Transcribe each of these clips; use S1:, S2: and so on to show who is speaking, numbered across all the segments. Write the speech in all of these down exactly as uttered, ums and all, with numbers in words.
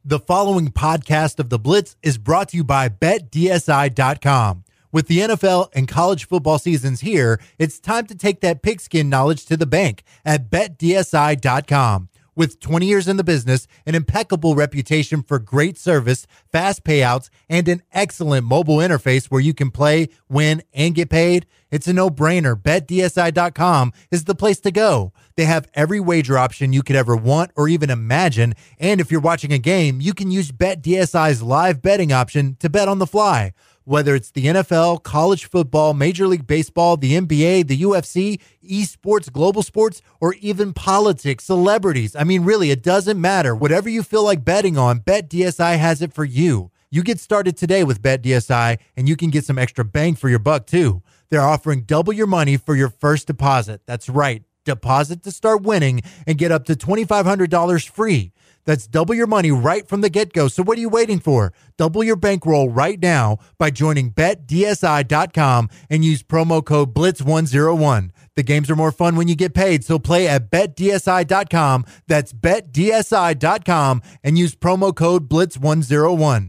S1: The following podcast of The Blitz is brought to you by Bet D S I dot com. With the N F L and college football seasons here, it's time to take that pigskin knowledge to the bank at Bet D S I dot com. With twenty years in the business, an impeccable reputation for great service, fast payouts, and an excellent mobile interface where you can play, win, and get paid, it's a no-brainer. Bet D S I dot com is the place to go. They have every wager option you could ever want or even imagine, and if you're watching a game, you can use Bet D S I's live betting option to bet on the fly. Whether it's the N F L, college football, Major League Baseball, the N B A, the U F C, esports, global sports, or even politics, celebrities. I mean, really, it doesn't matter. Whatever you feel like betting on, Bet D S I has it for you. You get started today with Bet D S I, and you can get some extra bang for your buck, too. They're offering double your money for your first deposit. That's right. Deposit to start winning and get up to twenty-five hundred dollars free. That's double your money right from the get-go. So what are you waiting for? Double your bankroll right now by joining Bet D S I dot com and use promo code Blitz one oh one. The games are more fun when you get paid, so play at Bet D S I dot com. That's Bet D S I dot com and use promo code Blitz one oh one.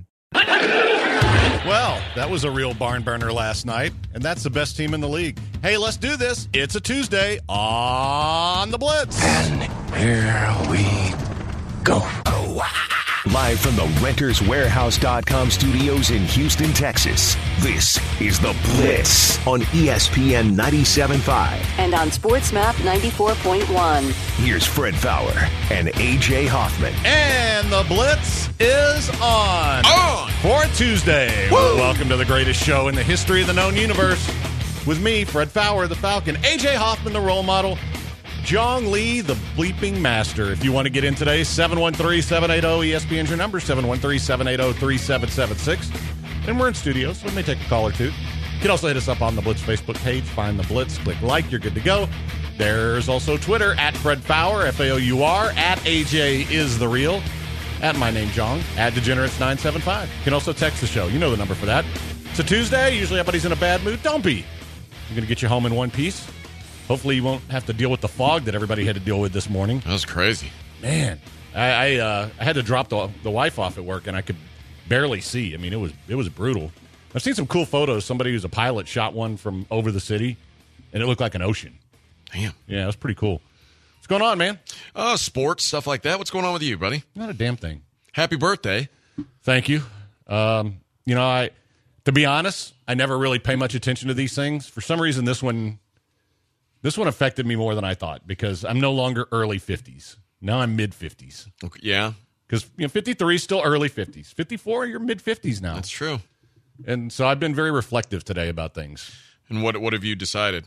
S2: Well, that was a real barn burner last night, and that's the best team in the league. Hey, let's do this. It's a Tuesday on the Blitz.
S3: And here we go. Live from the Renters Warehouse dot com studios in Houston, Texas, this is The Blitz on E S P N ninety-seven point five.
S4: And on SportsMap ninety-four point one.
S3: Here's Fred Fowler and A J Hoffman.
S2: And the Blitz is on.
S5: On!
S2: For Tuesday.
S5: Woo!
S2: Welcome to the greatest show in the history of the known universe. With me, Fred Fowler, the Falcon, A J Hoffman, the role model, Jong Lee, the bleeping master. If you want to get in today, seven one three, seven eight zero, E S P N is your number, seven one three, seven eight zero, three seven seven six. And we're in studio, so we may take a call or two. You can also hit us up on the Blitz Facebook page. Find the Blitz, click like, you're good to go. There's also Twitter, at Fred Fowler, F A O U R, at A J is the real, at my name, Jong, at Degenerates nine seven five. You can also text the show. You know the number for that. It's a Tuesday. Usually everybody's in a bad mood. Don't be. I'm going to get you home in one piece. Hopefully you won't have to deal with the fog that everybody had to deal with this morning.
S5: That was crazy.
S2: Man, I I, uh, I had to drop the, the wife off at work, and I could barely see. I mean, it was it was brutal. I've seen some cool photos. Somebody who's a pilot shot one from over the city, and it looked like an ocean.
S5: Damn.
S2: Yeah, it was pretty cool. What's going on, man?
S5: Uh, sports, stuff like that. What's going on with you, buddy?
S2: Not a damn thing.
S5: Happy birthday.
S2: Thank you. Um, you know, I to be honest, I never really pay much attention to these things. For some reason, this one... This one affected me more than I thought because I'm no longer early fifties. Now I'm mid-fifties.
S5: Okay, yeah.
S2: Because you know, fifty-three is still early fifties. fifty-four, you're mid-fifties now.
S5: That's true.
S2: And so I've been very reflective today about things.
S5: And what what have you decided?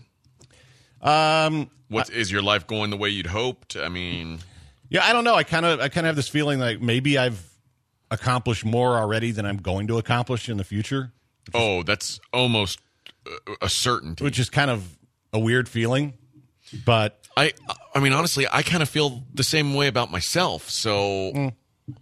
S2: Um,
S5: What
S2: I,
S5: is your life going the way you'd hoped? I mean,
S2: yeah, I don't know. I kind of I kind of have this feeling like maybe I've accomplished more already than I'm going to accomplish in the future.
S5: oh, that's almost a certainty.
S2: Which is kind of a weird feeling, but
S5: I I mean, honestly, I kind of feel the same way about myself. So,
S2: mm.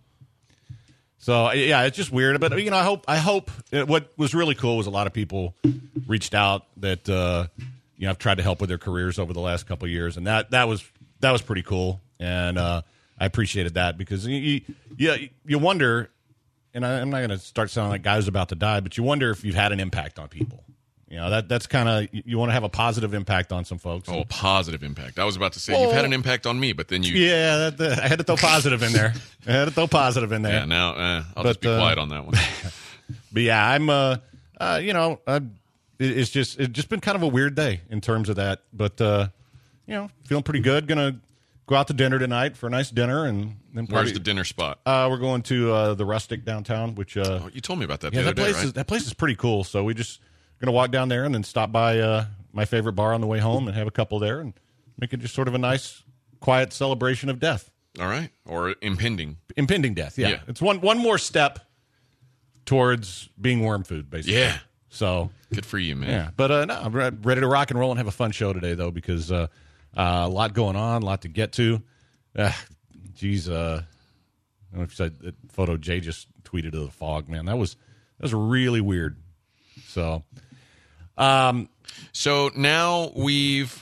S2: so yeah, it's just weird. But you know, I hope I hope what was really cool was a lot of people reached out that uh, you know I've tried to help with their careers over the last couple of years, and that that was that was pretty cool, and uh, I appreciated that because you you, you wonder, and I, I'm not going to start sounding like guys about to die, but you wonder if you've had an impact on people. You know, that that's kind of, you want to have a positive impact on some folks.
S5: oh, positive impact. I was about to say,
S2: Well,
S5: you've had an impact on me, but then you...
S2: Yeah, that, that, I had to throw positive in there. I had to throw positive in there.
S5: Yeah, now uh, I'll
S2: But,
S5: just be
S2: uh,
S5: quiet on that one.
S2: But yeah, I'm, uh, uh, you know, uh, it, it's just it's just been kind of a weird day in terms of that. But, uh, you know, feeling pretty good. Going to go out to dinner tonight for a nice dinner. and then
S5: Where's
S2: party.
S5: the dinner spot?
S2: Uh, we're going to uh, the Rustic downtown, which... Uh,
S5: Oh, you told me about that
S2: yeah,
S5: the other
S2: that place
S5: day, right?
S2: is that place is pretty cool. So we just going to walk down there and then stop by uh, my favorite bar on the way home and have a couple there and make it just sort of a nice, quiet celebration of death.
S5: All right. Or impending.
S2: Impending death, yeah.
S5: Yeah.
S2: It's one one more step towards being worm food, basically.
S5: Yeah.
S2: So,
S5: Good for you, man.
S2: yeah. But uh, no, I'm re- ready to rock and roll and have a fun show today, though, because uh, uh, a lot going on, a lot to get to. Uh, geez, uh, I don't know if you said that photo Jay just tweeted of the fog, man. That was that was really weird. So, um,
S5: So now we've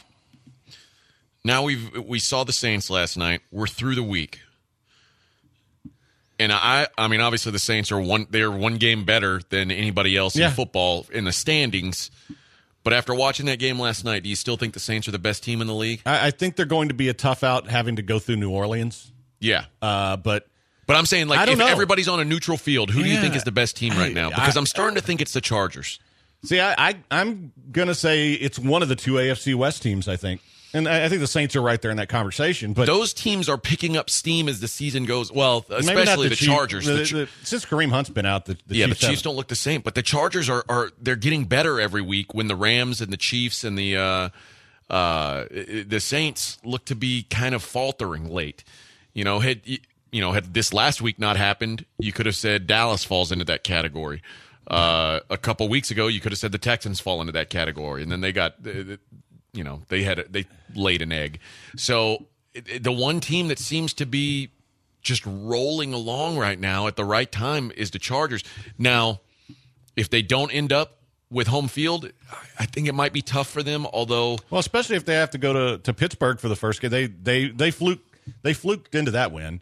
S5: now we've we saw the Saints last night. We're through the week. And I, I mean, obviously the Saints are one. They're one game better than anybody else
S2: Yeah.
S5: in football in the standings. But after watching that game last night, do you still think the Saints are the best team in the league?
S2: I, I think they're going to be a tough out having to go through New Orleans.
S5: Yeah.
S2: Uh, but
S5: But I'm saying,
S2: I
S5: like,
S2: don't
S5: if
S2: know.
S5: everybody's on a neutral field, who do you
S2: Yeah.
S5: think is the best team right
S2: I-
S5: now? Because
S2: I-
S5: I'm starting to think it's the Chargers.
S2: see, I, I I'm gonna say it's one of the two A F C West teams. I think, and I, I think the Saints are right there in that conversation. But
S5: Those teams are picking up steam as the season goes. Well,
S2: maybe not
S5: especially the,
S2: Chief-
S5: Chargers.
S2: the-
S5: The Ch-
S2: the- since Kareem Hunt's been out, the, the
S5: yeah,
S2: Chiefs
S5: the Chiefs
S2: haven't.
S5: don't look the same. But the Chargers are, are they're getting better every week when the Rams and the Chiefs and the uh, uh, the Saints look to be kind of faltering late. You know, had you know had this last week not happened, you could have said Dallas falls into that category. Uh, a couple weeks ago, you could have said the Texans fall into that category, and then they got, you know, they had they laid an egg. So it, it- the one team that seems to be just rolling along right now at the right time is the Chargers. Now, if they don't end up with home field, I think it might be tough for them. Although,
S2: Well, especially if they have to go to, to Pittsburgh for the first game, they they they fluke they fluked into that win,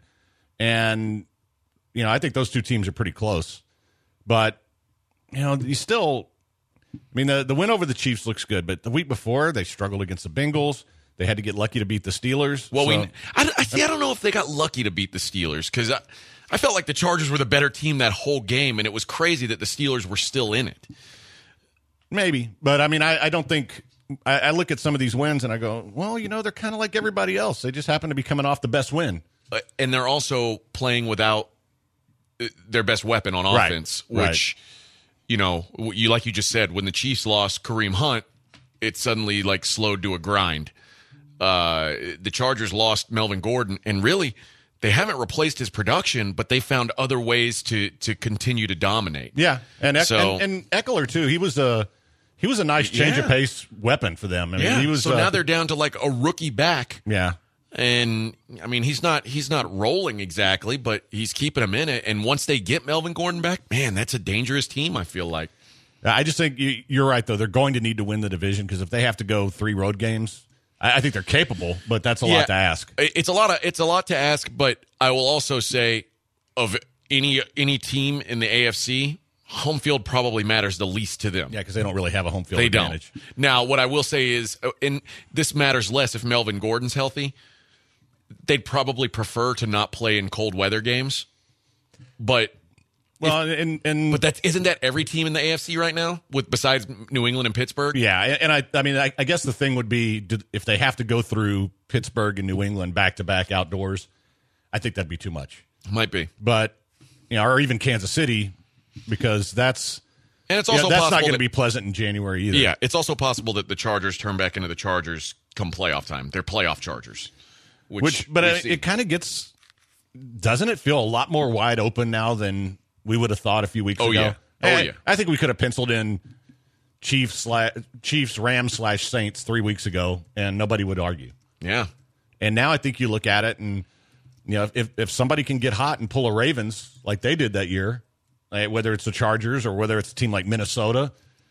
S2: and you know I think those two teams are pretty close, but you know you still, I mean the the win over the Chiefs looks good, but the week before they struggled against the Bengals. They had to get lucky to beat the Steelers.
S5: well,
S2: so-
S5: we I, I see. I don't know if they got lucky to beat the Steelers because I, I felt like the Chargers were the better team that whole game, and it was crazy that the Steelers were still in it.
S2: Maybe, but I mean, I, I don't think. I, I look at some of these wins and I go, well, you know, they're kind of like everybody else. They just happen to be coming off the best win.
S5: Uh, and they're also playing without uh, their best weapon on
S2: Right.
S5: offense,
S2: Right.
S5: which, you know, you like you just said, when the Chiefs lost Kareem Hunt, it suddenly like slowed to a grind. Uh, the Chargers lost Melvin Gordon, and really, they haven't replaced his production, but they found other ways to to continue to dominate.
S2: Yeah, and Eck-
S5: So-
S2: and, and Eckler too. He was a he was a nice change of
S5: Yeah.
S2: pace weapon for them. I mean,
S5: Yeah.
S2: he was.
S5: so
S2: uh,
S5: now they're down to like a rookie back.
S2: yeah.
S5: And I mean, he's not he's not rolling exactly, but he's keeping them in it. And once they get Melvin Gordon back, man, that's a dangerous team. I feel like.
S2: I just think you, you're right though. They're going to need to win the division because if they have to go three road games, I, I think they're capable. But that's a lot to ask.
S5: It's a lot of it's a lot to ask, but I will also say of any any team in the A F C, home field probably matters the least to them.
S2: Yeah, because they don't really have a home field
S5: They
S2: advantage.
S5: don't. Now, what I will say is, uh, and this matters less if Melvin Gordon's healthy. They'd probably prefer to not play in cold weather games, but.
S2: Well, and and
S5: But that isn't that every team in the A F C right now, with besides New England and Pittsburgh.
S2: yeah, and I I mean I, I guess the thing would be did- if they have to go through Pittsburgh and New England back to back outdoors, I think that'd be too much.
S5: Might be,
S2: But you know, or even Kansas City, because that's
S5: and it's
S2: yeah,
S5: also
S2: that's not
S5: possible
S2: going to
S5: that-
S2: be pleasant in January either.
S5: Yeah, it's also possible that the Chargers turn back into the Chargers come playoff time. They're playoff Chargers, which,
S2: which but
S5: we've
S2: it,
S5: seen.
S2: it kind of gets doesn't it feel a lot more wide open now than we would have thought a few weeks
S5: Oh,
S2: ago?
S5: yeah. Oh,
S2: And
S5: yeah.
S2: I think we could have penciled in Chiefs slash Chiefs Rams slash Saints three weeks ago, and nobody would argue.
S5: yeah.
S2: And now I think you look at it, and you know, if if somebody can get hot and pull a Ravens like they did that year, eh, whether it's the Chargers or whether it's a team like Minnesota,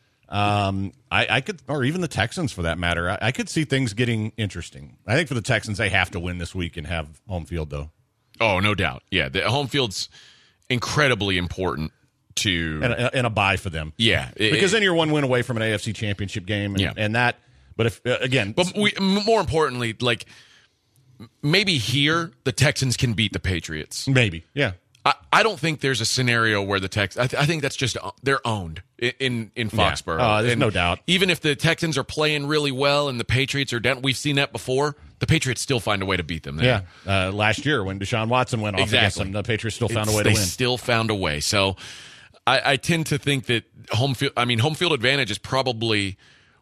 S2: um, I, I could, or even the Texans for that matter, I, I could see things getting interesting. I think for the Texans, they have to win this week and have home field, though,
S5: Oh, no doubt. Yeah, the home field's incredibly important to.
S2: and a, and a bye for them.
S5: yeah, it-
S2: Because then you're one win away from an A F C Championship game, and,
S5: Yeah.
S2: and that. But if uh, again,
S5: But we, more importantly, like maybe here the Texans can beat the Patriots.
S2: maybe, yeah.
S5: I, I don't think there's a scenario where the Tex. I, th- I think that's just they're owned in in, in Foxborough.
S2: Oh, there's
S5: And
S2: no doubt.
S5: Even if the Texans are playing really well and the Patriots are down, we've seen that before. The Patriots still find a way to beat them. There.
S2: Yeah, uh, last year when Deshaun Watson went off against
S5: Exactly.
S2: them, the Patriots still found
S5: It's-
S2: a way to
S5: they
S2: win.
S5: still found a way. So I, I tend to think that home field. I mean, home field advantage is probably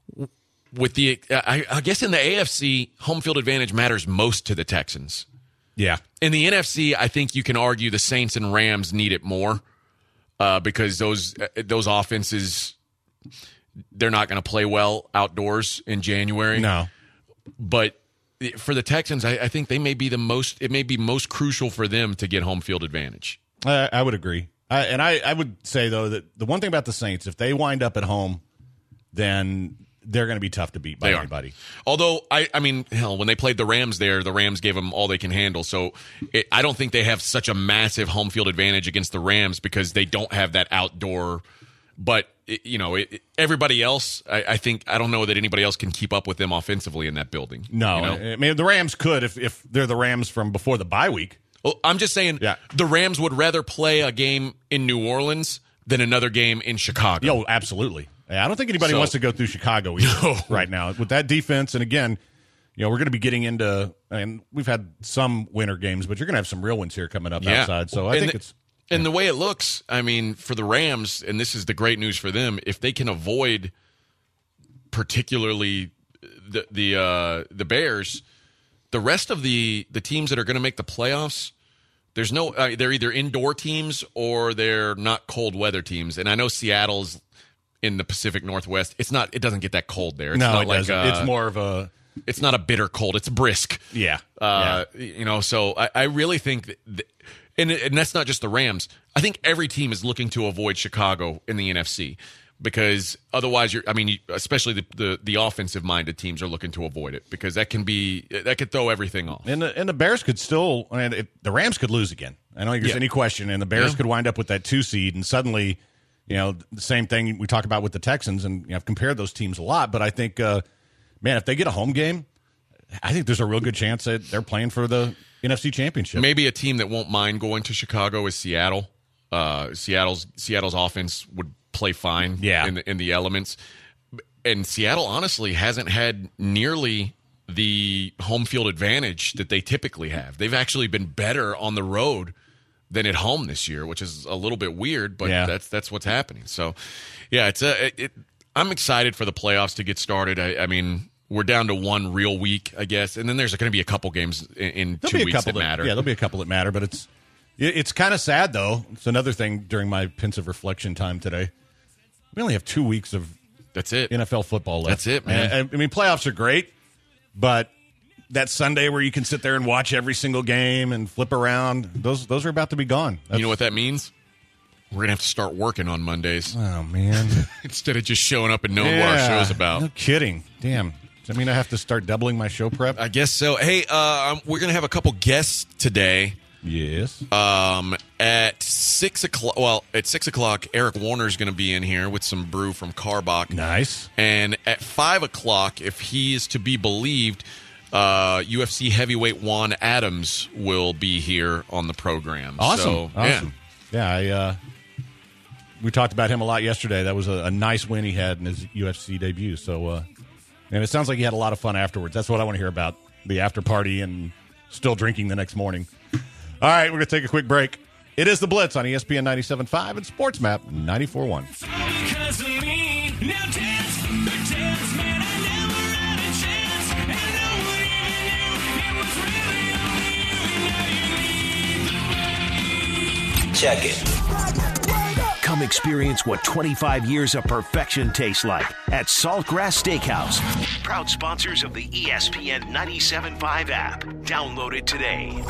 S5: with the. I, I guess in the A F C, home field advantage matters most to the Texans.
S2: Yeah.
S5: In the N F C, I think you can argue the Saints and Rams need it more uh, because those uh, those offenses, they're not going to play well outdoors in January.
S2: No.
S5: But for the Texans, I, I think they may be the most. It may be most crucial for them to get home field advantage.
S2: I, I would agree. I, and I, I would say, though, that the one thing about the Saints, if they wind up at home, then they're going to be tough to beat by
S5: They are.
S2: anybody.
S5: Although, I, I mean, hell, when they played the Rams there, the Rams gave them all they can handle. So it, I don't think they have such a massive home field advantage against the Rams because they don't have that outdoor. But, it, you know, it, everybody else, I, I think, I don't know that anybody else can keep up with them offensively in that building.
S2: No,
S5: you know?
S2: I mean, the Rams could if, if they're the Rams from before the bye week.
S5: Well, I'm just saying
S2: Yeah.
S5: the Rams would rather play a game in New Orleans than another game in Chicago.
S2: Yo, absolutely. I don't think anybody
S5: So-
S2: wants to go through Chicago either
S5: No.
S2: right now with that defense. And again, you know, we're going to be getting into, I mean, we've had some winter games, but you're going to have some real ones here coming up outside. So I
S5: And
S2: think
S5: the,
S2: it's.
S5: And the way it looks, I mean, for the Rams, and this is the great news for them, if they can avoid particularly the the uh, the Bears, the rest of the the teams that are going to make the playoffs, there's no uh, they're either indoor teams or they're not cold weather teams. And I know Seattle's in the Pacific Northwest. It's not. It doesn't get that cold there. It's
S2: No,
S5: not
S2: it
S5: like
S2: doesn't.
S5: uh,
S2: It's more of a.
S5: It's not a bitter cold. It's brisk.
S2: Yeah.
S5: Uh, You know, so I, I really think that, th- and, and that's not just the Rams. I think every team is looking to avoid Chicago in the N F C because otherwise, you're. I mean, you, especially the, the the offensive minded teams are looking to avoid it because that can be that could throw everything off.
S2: And the, and the Bears could still, I mean, it, the Rams could lose again. I don't think there's
S5: Yeah.
S2: any question. And the Bears
S5: Yeah.
S2: could wind up with that two seed, and suddenly, you know, the same thing we talk about with the Texans. And you know, I've compared those teams a lot, but I think, uh, man, if they get a home game, I think there's a real good chance that they're playing for the N F C Championship.
S5: Maybe a team that won't mind going to Chicago is Seattle. Uh, Seattle's Seattle's offense would play fine
S2: Yeah.
S5: in the, in the elements. And Seattle honestly hasn't had nearly the home field advantage that they typically have. They've actually been better on the road than at home this year, which is a little bit weird, but
S2: Yeah.
S5: that's that's what's happening. So, yeah, it's a. It, it, I'm excited for the playoffs to get started. I, I mean, we're down to one real week, I guess, and then there's going to be a couple games in, in
S2: There'll
S5: two
S2: be a
S5: weeks
S2: couple
S5: that matter.
S2: Yeah, there'll be a couple that matter, but it's it, it's kind of sad though. It's another thing during my pensive reflection time today. We only have two weeks of
S5: That's it.
S2: N F L football left.
S5: That's it, man.
S2: And, I mean, playoffs are great, but that Sunday where you can sit there and watch every single game and flip around, those those are about to be gone. That's,
S5: You know what that means? We're going to have to start working on Mondays
S2: Oh man,
S5: instead of just showing up and knowing what our
S2: Yeah,
S5: show's about.
S2: No kidding. Damn. Does that mean I have to start doubling my show prep?
S5: I guess so. Hey, uh, we're going to have a couple guests today.
S2: yes.
S5: Um, at six o'clock. Well, at six o'clock, Eric Warner's going to be in here with some brew from Carbach.
S2: Nice.
S5: And at five o'clock, if he is to be believed, uh, U F C heavyweight Juan Adams will be here on the program.
S2: Awesome.
S5: So,
S2: awesome. Yeah, I, uh, we talked about him a lot yesterday. That was a, a nice win he had in his U F C debut. So, uh, and it sounds like he had a lot of fun afterwards. That's what I want to hear about, the after party and still drinking the next morning. All right, we're going to take a quick break. It is The Blitz on E S P N ninety-seven point five and Sports Map ninety-four point one.
S6: Because of me, now dance, dance, man, I never had a chance, and no one even knew it was really on you, and now you need the
S3: Check it. Come experience what twenty-five years of perfection tastes like at Saltgrass Steakhouse. Proud sponsors of the E S P N ninety-seven point five app. Download it today.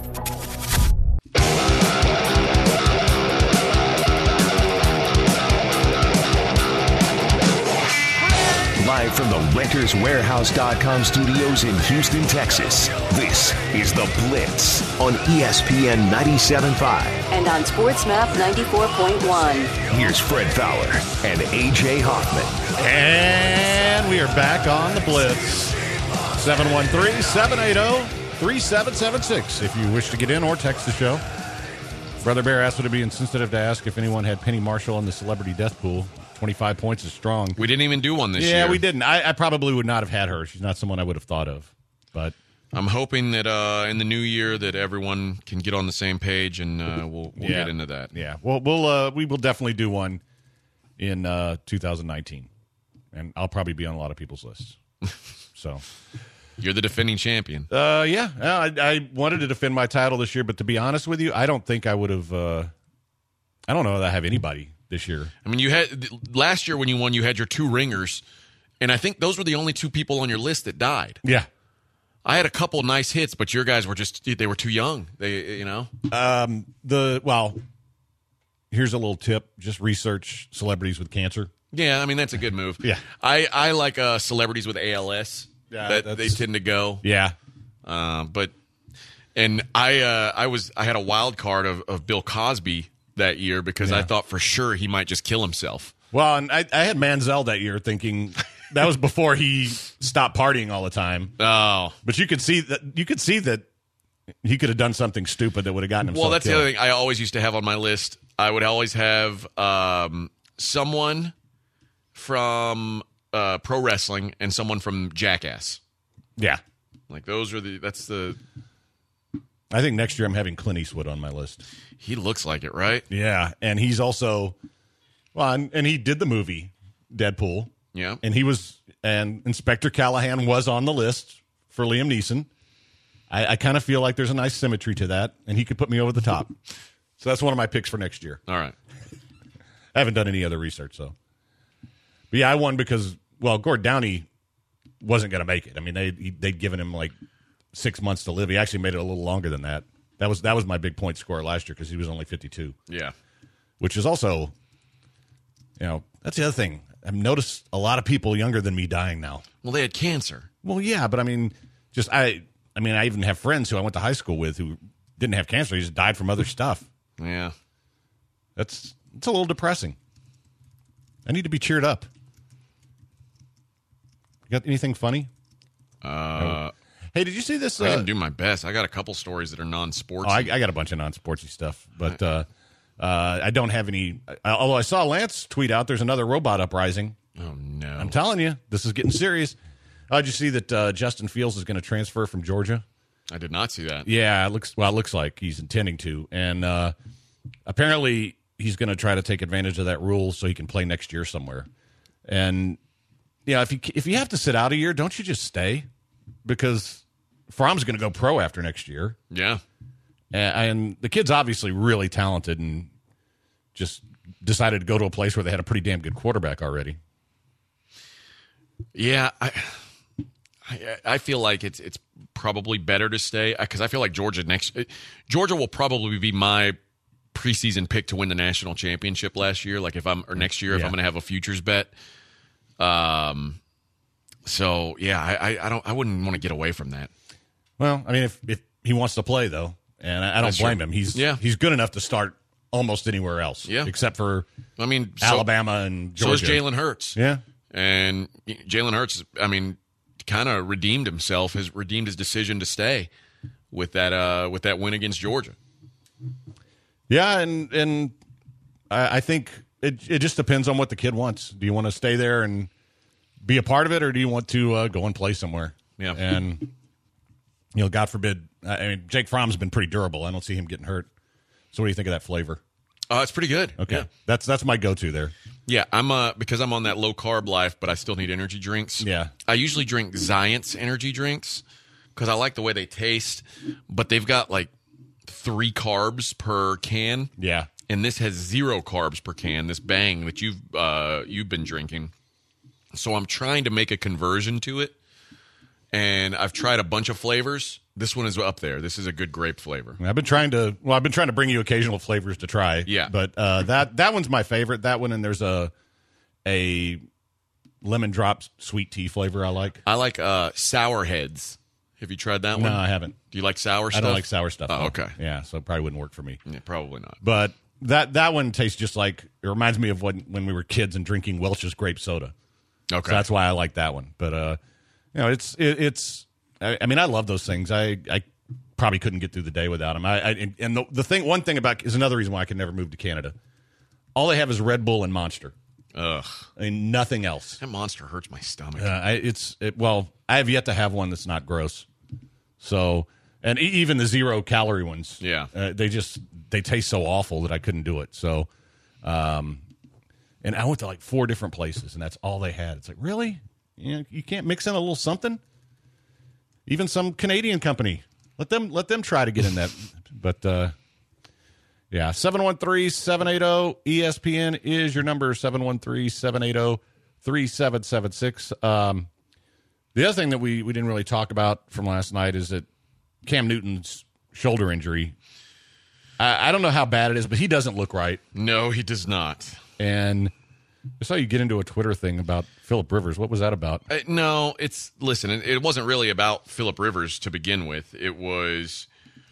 S3: Live from the Renters Warehouse dot com studios in Houston, Texas, this is The Blitz on E S P N ninety-seven point five.
S4: And on Sports Map ninety-four point one.
S3: Here's Fred Fowler and A J Hoffman.
S2: And we are back on The Blitz. seven one three, seven eight zero, three seven seven six if you wish to get in or text the show. Brother Bear asked would it be insensitive to ask if anyone had Penny Marshall in the celebrity death pool. twenty-five points is strong.
S5: We didn't even do one this
S2: yeah,
S5: year.
S2: we didn't. I, I probably would not have had her. She's not someone I would have thought of. But
S5: I'm hoping that uh, in the new year that everyone can get on the same page, and uh, we'll, we'll
S2: yeah,
S5: get into that.
S2: Yeah, well, we'll uh, we will definitely do one in uh, two thousand nineteen, and I'll probably be on a lot of people's lists. So.
S5: You're the defending champion.
S2: Uh, yeah, I, I wanted to defend my title this year, but to be honest with you, I don't think I would have. Uh, I don't know that I have anybody this year.
S5: I mean, you had last year when you won, you had your two ringers, and I think those were the only two people on your list that died.
S2: Yeah,
S5: I had a couple nice hits, but your guys were just they were too young. They, you know,
S2: um, the well, here's a little tip: just research celebrities with cancer.
S5: Yeah, I mean, that's a good move.
S2: Yeah.
S5: I, I like uh, celebrities with A L S
S2: Yeah,
S5: that
S2: that's-
S5: they tend to go.
S2: Yeah.
S5: Uh, but and I uh, I was I had a wild card of, of Bill Cosby that year because
S2: Yeah.
S5: I thought for sure he might just kill himself.
S2: Well, and I, I had Manziel that year thinking that was before he stopped partying all the time.
S5: Oh,
S2: But you could see that you could see that he could have done something stupid that would have gotten himself
S5: well, that's
S2: killed.
S5: the other thing I always used to have on my list. I would always have um, someone from uh, pro wrestling and someone from Jackass.
S2: Yeah.
S5: Like those are the that's the
S2: I think next year I'm having Clint Eastwood on my list.
S5: he looks like it, right?
S2: Yeah, and he's also well, and, and he did the movie Deadpool.
S5: Yeah.
S2: And he was and Inspector Callahan was on the list for Liam Neeson. I, I kind of feel like there's a nice symmetry to that, and he could put me over the top. So that's one of my picks for next year.
S5: All right.
S2: I haven't done any other research, though. But yeah, I won because, well, Gord Downey wasn't going to make it. I mean, they, he, they'd given him like six months to live. He actually made it a little longer than that. That was that was my big point score last year because he was only fifty-two,
S5: Yeah.
S2: which is also, you know, that's the other thing. I've noticed a lot of people younger than me dying now.
S5: Well, they had cancer.
S2: Well, yeah, but I mean, just I, I mean, I even have friends who I went to high school with who didn't have cancer. He just died from other stuff.
S5: Yeah.
S2: That's it's a little depressing. I need to be cheered up. You got anything funny?
S5: Uh,
S2: Hey, did you see this?
S5: I
S2: Uh,
S5: can do my best. I got a couple stories that are non-sports.
S2: oh, I, I got a bunch of non-sportsy stuff, but uh, uh, I don't have any. Uh, although I saw Lance tweet out, there's another robot uprising.
S5: oh no.
S2: I'm telling you, this is getting serious. Uh, did you see that uh, Justin Fields is going to transfer from Georgia?
S5: I did not see that.
S2: Yeah, it looks well. It looks like he's intending to, and uh, apparently he's going to try to take advantage of that rule so he can play next year somewhere. And yeah, if you if you have to sit out a year, don't you just stay? Because Fromm's going to go pro after next year,
S5: Yeah.
S2: and, and the kid's obviously really talented, and just decided to go to a place where they had a pretty damn good quarterback already.
S5: Yeah, I, I, I feel like it's it's probably better to stay because I feel like Georgia next Georgia will probably be my preseason pick to win the national championship last year. Like if I'm or next year if
S2: Yeah.
S5: I'm going to have a futures bet. Um. So yeah, I, I I don't I wouldn't want to get away from that.
S2: Well, I mean, if if he wants to play though, and I, I don't
S5: That's
S2: blame
S5: true.
S2: him, he's
S5: Yeah.
S2: he's good enough to start almost anywhere else,
S5: Yeah.
S2: except for
S5: I mean, so,
S2: Alabama and
S5: So is
S2: Georgia.
S5: Jalen Hurts.
S2: Yeah.
S5: And Jalen Hurts, I mean, kind of redeemed himself, has redeemed his decision to stay with that uh, with that win against Georgia.
S2: Yeah, and and I, I think it it just depends on what the kid wants. Do you want to stay there and be a part of it, or do you want to uh, go and play somewhere?
S5: Yeah.
S2: And you know, God forbid. I mean, Jake Fromm's been pretty durable. I don't see him getting hurt. So, what do you think of that flavor?
S5: Uh, it's pretty good.
S2: Okay,
S5: Yeah.
S2: that's that's my go-to there.
S5: Yeah, I'm uh because I'm on that low carb life, but I still need energy drinks.
S2: Yeah.
S5: I usually drink Zions energy drinks because I like the way they taste, but they've got like three carbs per can.
S2: Yeah.
S5: And this has zero carbs per can. This Bang that you've uh you've been drinking. So I'm trying to make a conversion to it, and I've tried a bunch of flavors. This one is up there. This is a good grape flavor.
S2: I've been trying to. Well, I've been trying to bring you occasional flavors to try.
S5: Yeah.
S2: but uh, that that one's my favorite. That one, and there's a a lemon drop sweet tea flavor I like.
S5: I like uh Sour Heads. Have you tried that
S2: No,
S5: one?
S2: I haven't.
S5: Do you like sour
S2: I
S5: stuff?
S2: don't like sour stuff.
S5: Oh,
S2: no.
S5: okay.
S2: Yeah, so it probably wouldn't work for me.
S5: Yeah, probably not.
S2: But that that one tastes just like it reminds me of when when we were kids and drinking Welch's grape soda.
S5: Okay.
S2: So that's why I like that one. But uh, you know, it's it, it's. I, I mean, I love those things. I I probably couldn't get through the day without them. I, I and- and the, the thing, one thing about is another reason why I could never move to Canada. All they have is Red Bull and Monster.
S5: Ugh.
S2: I mean, nothing else.
S5: That Monster hurts my stomach.
S2: Uh, I, it's it, well, I have yet to have one that's not gross. So, and e- even the zero calorie ones,
S5: Yeah.
S2: uh, they just they taste so awful that I couldn't do it. So, um, and I went to like four different places, and that's all they had. It's like, really, you know, you can't mix in a little something. Even some Canadian company, let them let them try to get in that. But uh, yeah, seven one three, seven eight zero E S P N is your number. seven one three, seven eight zero, three seven seven six. Um, the other thing that we, we didn't really talk about from last night is that Cam Newton's shoulder injury. I, I don't know how bad it is, but he doesn't look right.
S5: No, he does not.
S2: And I saw you get into a Twitter thing about Phillip Rivers. What was that about?
S5: Uh, no, it's listen. It, it wasn't really about Phillip Rivers to begin with. It was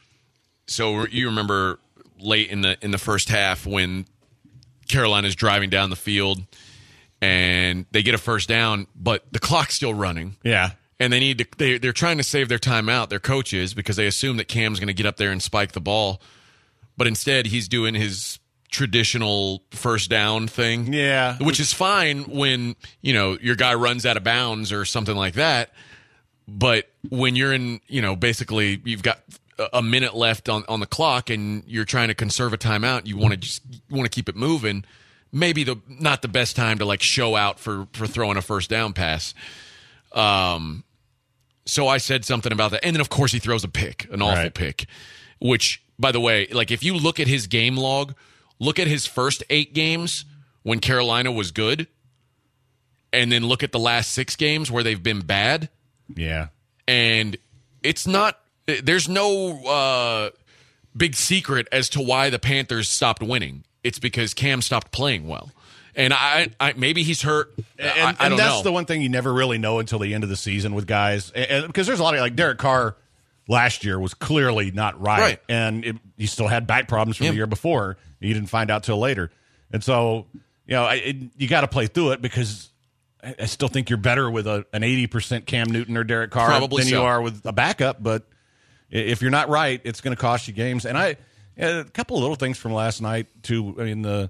S5: so you remember late in the in the first half when Carolina's driving down the field and they get a first down, but the clock's still running.
S2: Yeah.
S5: And they need to, they, they're trying to save their timeout, their coaches, because they assume that Cam's going to get up there and spike the ball. But instead, he's doing his traditional first down thing.
S2: Yeah.
S5: Which is fine when, you know, your guy runs out of bounds or something like that. But when you're in, you know, basically you've got a minute left on, on the clock and you're trying to conserve a timeout, you want to just you want to keep it moving. Maybe the not the best time to like show out for, for throwing a first down pass. Um, so I said something about that. And then, of course, he throws a pick, an awful
S2: right.
S5: pick, which, by the way, like if you look at his game log, look at his first eight games when Carolina was good, and then look at the last six games where they've been bad.
S2: Yeah.
S5: And it's not – there's no uh, big secret as to why the Panthers stopped winning. It's because Cam stopped playing well. And I, I maybe he's hurt.
S2: And,
S5: I, I
S2: and
S5: don't
S2: that's
S5: know.
S2: the one thing you never really know until the end of the season with guys. And, because there's a lot of, like, Derek Carr last year was clearly not right.
S5: Right.
S2: And it, he still had back problems from
S5: Yeah.
S2: the year before. You didn't find out till later. And so, you know, I, it, you got to play through it because I, I still think you're better with a, an eighty percent Cam Newton or Derek Carr
S5: Probably
S2: than you
S5: so.
S2: are with a backup. But if you're not right, it's going to cost you games. And I, a couple of little things from last night, too. I mean, the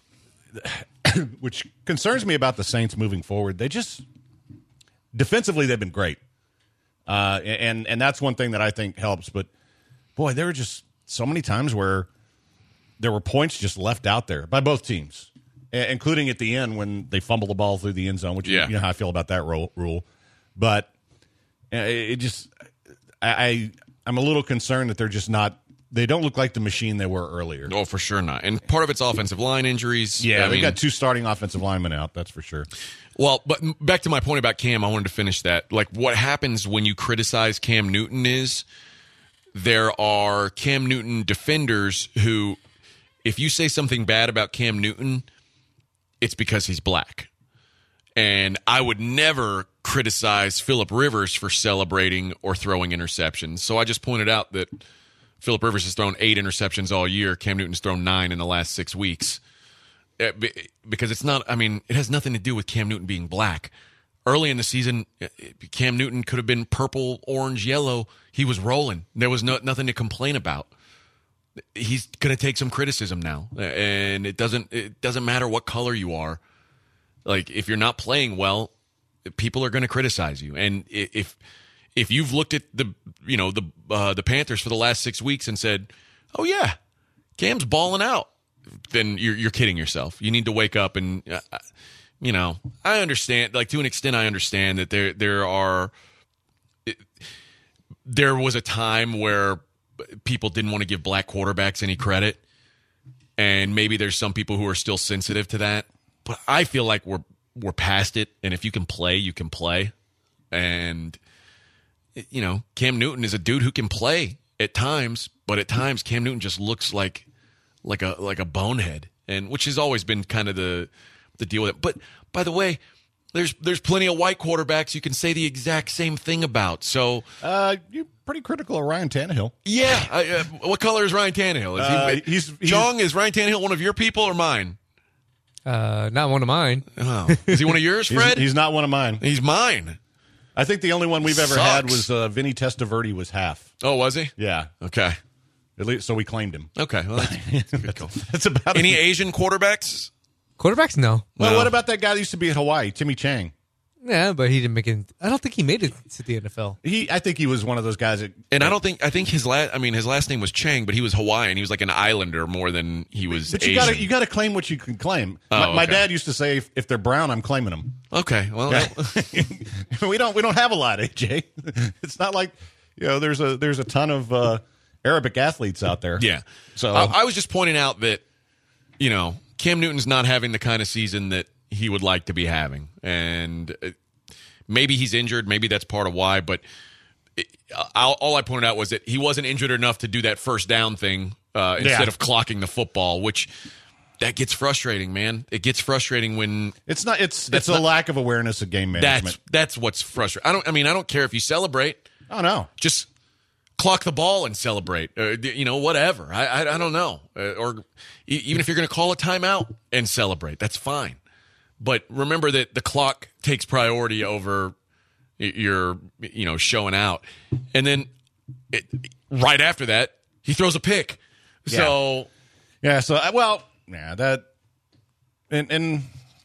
S2: which concerns me about the Saints moving forward. They just defensively they've been great, uh, and and that's one thing that I think helps. But boy, there were just so many times where there were points just left out there by both teams, a- including at the end when they fumble the ball through the end zone. Which
S5: Yeah.
S2: you know how I feel about that rule. rule. But uh, it just I, I I'm a little concerned that they're just not. They don't look like the machine they were earlier.
S5: Oh, for sure not. And part of it's offensive line injuries.
S2: Yeah,
S5: I
S2: they
S5: mean,
S2: got two starting offensive linemen out. That's for sure.
S5: Well, but back to my point about Cam, I wanted to finish that. Like, what happens when you criticize Cam Newton is there are Cam Newton defenders who, if you say something bad about Cam Newton, it's because he's black. And I would never criticize Phillip Rivers for celebrating or throwing interceptions. So I just pointed out that Phillip Rivers has thrown eight interceptions all year. Cam Newton's thrown nine in the last six weeks. Because it's not, I mean, it has nothing to do with Cam Newton being black. Early in the season, Cam Newton could have been purple, orange, yellow. He was rolling. There was no, nothing to complain about. He's going to take some criticism now. And it doesn't, it doesn't matter what color you are. Like, if you're not playing well, people are going to criticize you. And if if you've looked at the, you know, the uh, the Panthers for the last six weeks and said, oh, yeah, Cam's balling out, then you're, you're kidding yourself. You need to wake up and, uh, you know, I understand, like, to an extent, I understand that there there are, it, there was a time where people didn't want to give black quarterbacks any credit, and maybe there's some people who are still sensitive to that, but I feel like we're we're past it, and if you can play, you can play, and, you know, Cam Newton is a dude who can play at times, but at times Cam Newton just looks like like a like a bonehead, and which has always been kind of the the deal with it. But by the way, there's there's plenty of white quarterbacks you can say the exact same thing about. So
S2: Uh, you're pretty critical of Ryan Tannehill.
S5: yeah, I, uh, what color is Ryan Tannehill? Is
S2: Uh,
S5: he,
S2: he's- he's-
S5: Jong, is Ryan Tannehill one of your people or mine?
S7: Uh, not one of mine.
S5: Oh, is he one of yours,
S2: He's,
S5: Fred?
S2: he's not one of mine.
S5: He's mine.
S2: I think the only one we've ever had
S5: Sucks.
S2: was uh, Vinny Testaverde was half.
S5: Oh, was he?
S2: Yeah,
S5: Okay.
S2: at least so we claimed him.
S5: Okay. Well, that's, that's a good call.
S2: That's about
S5: Any
S2: it.
S5: Asian quarterbacks?
S7: Quarterbacks, no.
S2: Well,
S5: No.
S2: what about that guy that used to be at Hawaii, Timmy Chang?
S7: Yeah, but he didn't make it. I don't think he made it to the N F L.
S2: He, I think he was one of those guys that.
S5: And I don't think I think his last I mean his last name was Chang, but he was Hawaiian. He was like an islander more than he was
S2: But you
S5: Asian.
S2: got to you got to claim what you can claim.
S5: Oh,
S2: my, my
S5: okay.
S2: dad used to say, if, if they're brown, I'm claiming them.
S5: Okay. Well,
S2: we don't we don't have a lot, A J. It's not like, you know, there's a there's a ton of uh, Arabic athletes out there.
S5: yeah.
S2: So
S5: I, I was just pointing out that, you know, Cam Newton's not having the kind of season that he would like to be having, and uh, maybe he's injured. Maybe that's part of why. But it, all, all I pointed out was that he wasn't injured enough to do that first down thing uh, instead
S2: Yeah.
S5: of clocking the football, which that gets frustrating, man. It gets frustrating when
S2: It's not. It's
S5: That's
S2: it's a
S5: not-
S2: lack of awareness of game management.
S5: that's that's what's frustrating. I don't. I mean, I don't care if you celebrate.
S2: oh no.
S5: Just clock the ball and celebrate. Uh, you know, whatever. I I, I don't know. Uh, or e- even if you're going to call a timeout and celebrate, that's fine. But remember that the clock takes priority over y- your, you know, showing out. And then it, right after that, he throws a pick. So
S2: Yeah. So uh, well, yeah. That and and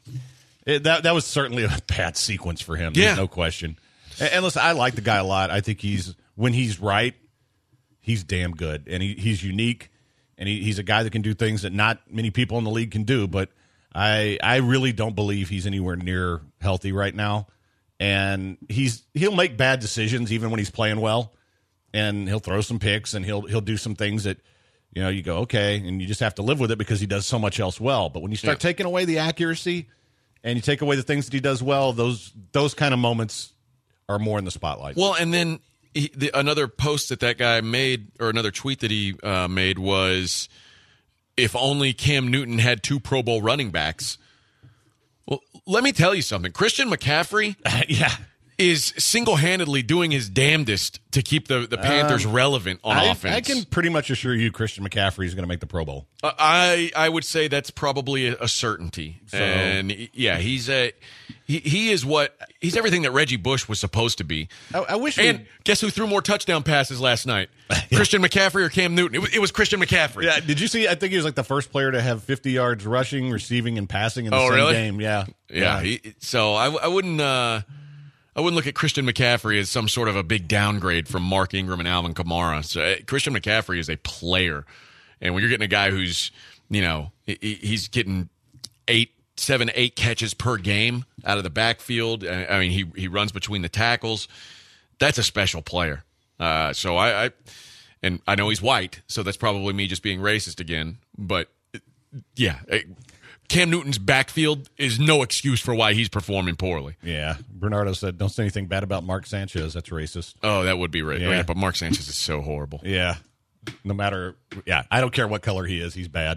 S2: it, that that was certainly a bad sequence for him. There's
S5: Yeah.
S2: no question. And, and listen, I like the guy a lot. I think he's when he's right, he's damn good, and he, he's unique, and he, he's a guy that can do things that not many people in the league can do. But I I really don't believe he's anywhere near healthy right now, and he's he'll make bad decisions even when he's playing well, and he'll throw some picks and he'll he'll do some things that you know you go okay, and you just have to live with it because he does so much else well. But when you start
S5: Yeah.
S2: taking away the accuracy and you take away the things that he does well, those those kind of moments are more in the spotlight.
S5: Well, and then he, the, another post that that guy made, or another tweet that he uh, made was, if only Cam Newton had two Pro Bowl running backs. Well, let me tell you something. Christian McCaffrey
S2: yeah.
S5: is single-handedly doing his damnedest to keep the, the Panthers relevant on
S2: I,
S5: offense.
S2: I can pretty much assure you Christian McCaffrey is going to make the Pro Bowl.
S5: Uh, I I would say that's probably a, a certainty. And he- yeah, he's a he, he is what he's everything that Reggie Bush was supposed to be.
S2: I, I wish we-
S5: And guess who threw more touchdown passes last night? Christian McCaffrey or Cam Newton? It was, it was Christian McCaffrey.
S2: Yeah, did you see? I think he was like the first player to have fifty yards rushing, receiving, and passing in the
S5: Oh,
S2: same
S5: really?
S2: game. Yeah,
S5: Yeah. He, so I, I wouldn't uh, I wouldn't look at Christian McCaffrey as some sort of a big downgrade from Mark Ingram and Alvin Kamara. So uh, Christian McCaffrey is a player, and when you're getting a guy who's you know he, he's getting eight, seven, eight catches per game out of the backfield. I I mean, he he runs between the tackles. That's a special player. Uh, so I, I and I know he's white, so that's probably me just being racist again. But yeah. It, Cam Newton's backfield is no excuse for why he's performing poorly.
S2: yeah. Bernardo said, "Don't say anything bad about Mark Sanchez. That's racist."
S5: Oh, that would be right.
S2: Yeah.
S5: Yeah. But Mark Sanchez is so horrible.
S2: Yeah, no matter. Yeah, I don't care what color he is. He's bad.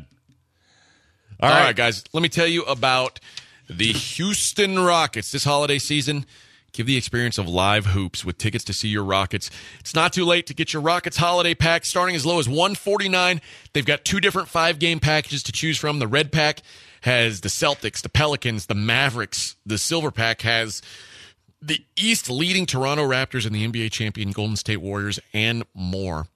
S5: All right. guys, let me tell you about the Houston Rockets this holiday season. Give the experience of live hoops with tickets to see your Rockets. It's not too late to get your Rockets holiday pack starting as low as one hundred forty-nine dollars. They've got two different five-game packages to choose from. The red pack has the Celtics, the Pelicans, the Mavericks. The silver pack has the East leading Toronto Raptors and the N B A champion Golden State Warriors and more.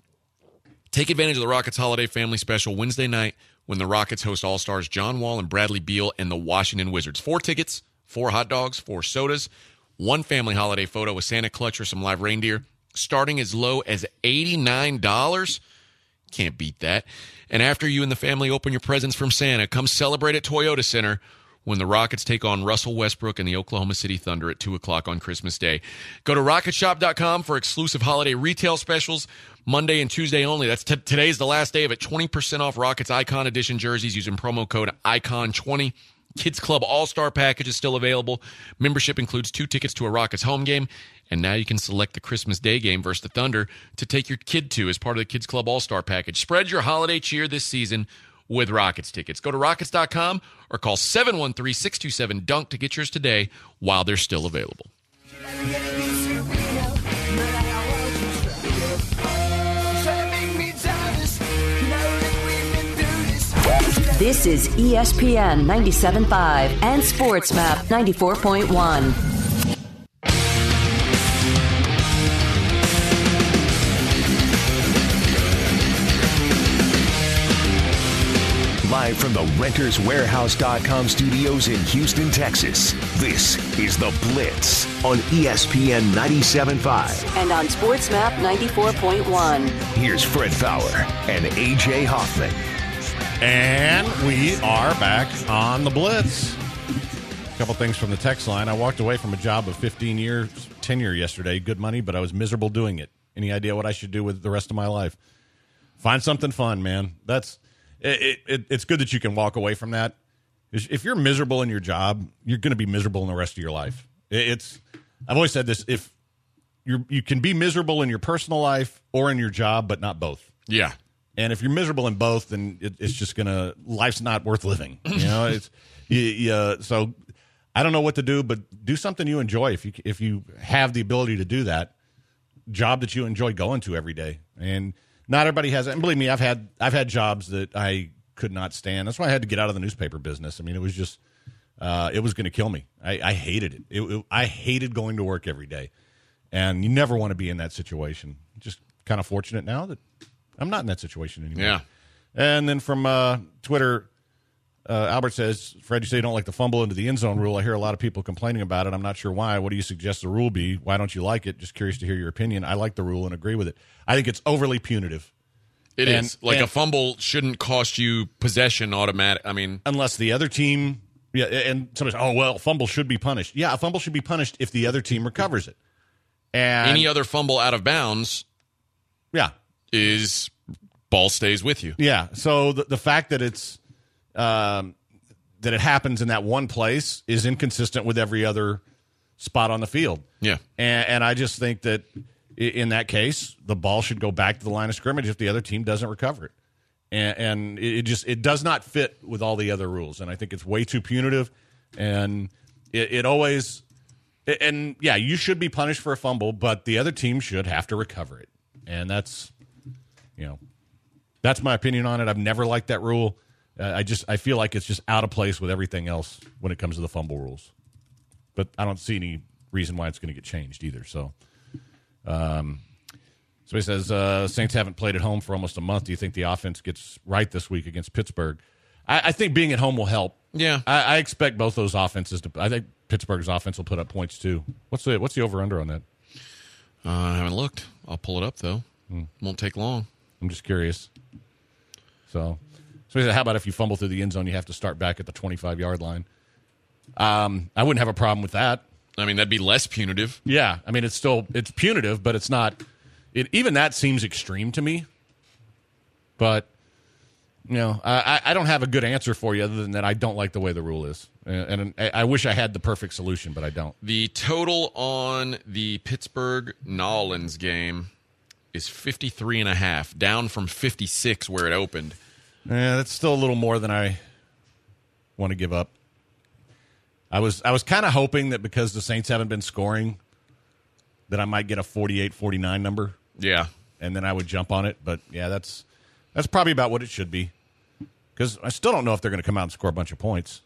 S5: Take advantage of the Rockets Holiday Family Special Wednesday night when the Rockets host All-Stars John Wall and Bradley Beal and the Washington Wizards. Four tickets, four hot dogs, four sodas, one family holiday photo with Santa Clutch or some live reindeer, starting as low as eighty-nine dollars. Can't beat that. And after you and the family open your presents from Santa, come celebrate at Toyota Center when the Rockets take on Russell Westbrook and the Oklahoma City Thunder at two o'clock on Christmas Day. Go to rocket shop dot com for exclusive holiday retail specials, Monday and Tuesday only. That's t- today's the last day of it. twenty percent off Rockets Icon Edition jerseys using promo code I C O N twenty. Kids Club All-Star Package is still available. Membership includes two tickets to a Rockets home game, and now you can select the Christmas Day game versus the Thunder to take your kid to as part of the Kids Club All-Star Package. Spread your holiday cheer this season with Rockets tickets. Go to rockets dot com or call seven one three, six two seven, D U N K to get yours today while they're still available.
S4: This is E S P N ninety-seven point five and SportsMap ninety-four point one.
S3: Live from the Renters Warehouse dot com studios in Houston, Texas, this is The Blitz on E S P N ninety-seven point five.
S4: And on SportsMap ninety-four point one.
S3: Here's Fred Fowler and A J Hoffman.
S2: And we are back on the Blitz. A couple things from the text line. I walked away from a job of fifteen years tenure yesterday. Good money, but I was miserable doing it. Any idea what I should do with the rest of my life? Find something fun, man. That's it, it, it's good that you can walk away from that. If you're miserable in your job, you're going to be miserable in the rest of your life. It's I've always said this: if you you can be miserable in your personal life or in your job, but not both.
S5: Yeah.
S2: And if you're miserable in both, then it, it's just gonna life's not worth living. You know, it's you, you, uh, so I don't know what to do, but do something you enjoy. If you if you have the ability to do that, job that you enjoy going to every day. And not everybody has it. And believe me, I've had I've had jobs that I could not stand. That's why I had to get out of the newspaper business. I mean, it was just uh, it was going to kill me. I, I hated it. It, it. I hated going to work every day, and you never want to be in that situation. Just kind of fortunate now that I'm not in that situation anymore.
S5: Yeah.
S2: And then from uh, Twitter, uh, Albert says, Fred, you say you don't like the fumble into the end zone rule. I hear a lot of people complaining about it. I'm not sure why. What do you suggest the rule be? Why don't you like it? Just curious to hear your opinion. I like the rule and agree with it. I think it's overly punitive.
S5: It
S2: and,
S5: is. Like
S2: and,
S5: a fumble shouldn't cost you possession automatic. I mean,
S2: unless the other team, yeah, and somebody says, oh, well, fumble should be punished. Yeah, a fumble should be punished if the other team recovers it. And
S5: any other fumble out of bounds
S2: yeah,
S5: is ball stays with you.
S2: Yeah. So the, the fact that it's um, that it happens in that one place is inconsistent with every other spot on the field.
S5: Yeah.
S2: And, and I just think that in that case, the ball should go back to the line of scrimmage if the other team doesn't recover it. And, and it just it does not fit with all the other rules. And I think it's way too punitive. And it, it always and yeah, you should be punished for a fumble, but the other team should have to recover it. And that's you know that's my opinion on it. I've never liked that rule. Uh, I just I feel like it's just out of place with everything else when it comes to the fumble rules. But I don't see any reason why it's going to get changed either. So, um, so he says uh, Saints haven't played at home for almost a month. Do you think the offense gets right this week against Pittsburgh? I, I think being at home will help.
S5: Yeah,
S2: I, I expect both those offenses to. I think Pittsburgh's offense will put up points too. What's the What's the over under on that?
S5: Uh, I haven't looked. I'll pull it up though.
S2: Hmm.
S5: Won't take long.
S2: I'm just curious. So, so he said, how about if you fumble through the end zone, you have to start back at the twenty-five yard line? Um, I wouldn't have a problem with that.
S5: I mean, that'd be less punitive.
S2: Yeah, I mean, it's still it's punitive, but it's not. It even that seems extreme to me. But you know, I, I don't have a good answer for you other than that I don't like the way the rule is, and, and I, I wish I had the perfect solution, but I don't.
S5: The total on the Pittsburgh Nolans game is fifty-three and a half, down from fifty-six where it opened.
S2: Yeah, that's still a little more than I want to give up. I was I was kind of hoping that because the Saints haven't been scoring that I might get a forty-eight forty-nine number.
S5: Yeah.
S2: And then I would jump on it. But, yeah, that's that's probably about what it should be. Because I still don't know if they're going to come out and score a bunch of points.